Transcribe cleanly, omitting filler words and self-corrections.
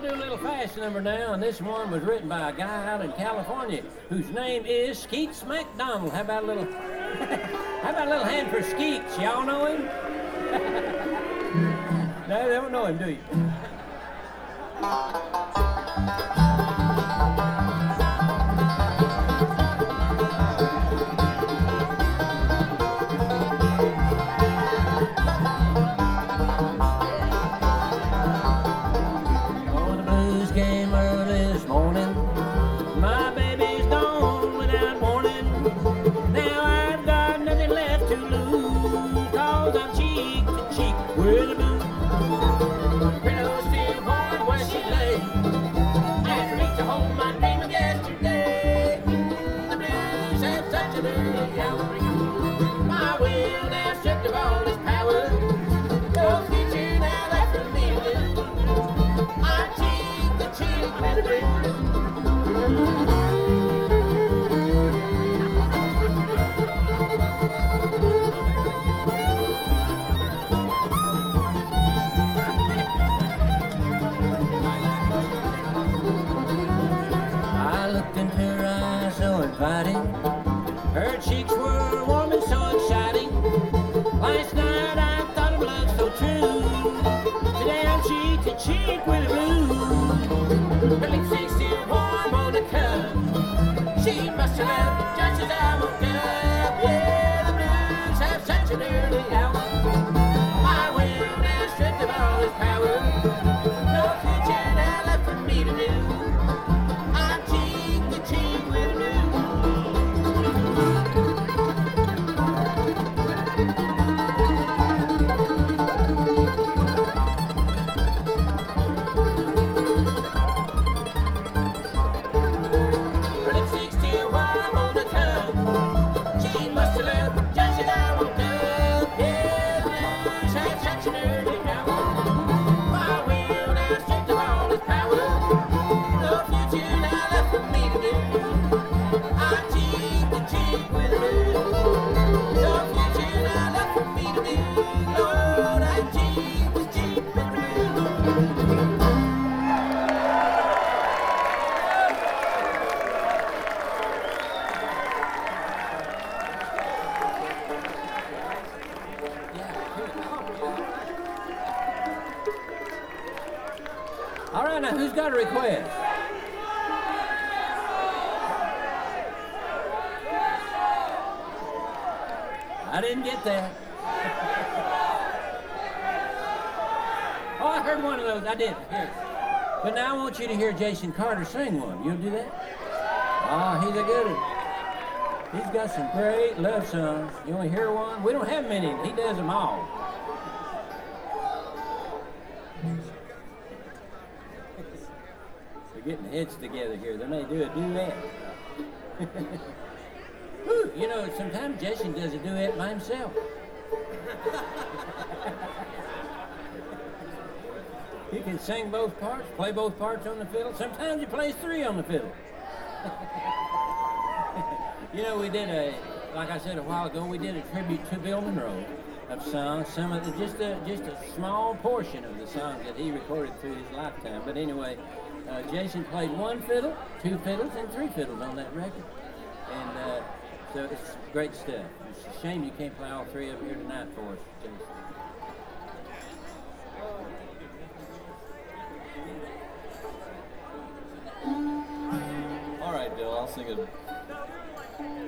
going to do a little fast number now, and this one was written by a guy out in California whose name is Skeets McDonald. How about a little, how about a little hand for Skeets? Y'all know him? No, they don't know him, do you? Her cheeks were warm and so exciting. Last night I thought of love so true. Today I'm cheek to cheek with a blue. Her lipstick's still warm on the cup. She must have loved just as I woke up. Yeah, the blues have such an early hour. My will now stripped of all its power. No future now left for me to do. I'm cheek to cheek with a blue. All right, now who's got a request? I didn't get that. Oh, I heard one of those. I did. Here. But now I want you to hear Jason Carter sing one. You'll do that? Oh, he's a good one. He's got some great love songs. You want to hear one? We don't have many. He does them all. We're getting heads together here. They may do a duet. Whew, you know, sometimes Jason does a duet by himself. He can sing both parts, play both parts on the fiddle. Sometimes he plays three on the fiddle. You know, we did like I said a while ago, we did a tribute to Bill Monroe of songs. Some of the, just a small portion of the songs that he recorded through his lifetime. But anyway, Jason played one fiddle, two fiddles, and three fiddles on that record. And so it's great stuff. It's a shame you can't play all three of them here tonight for us, Jason. All right, Bill, I'll sing it.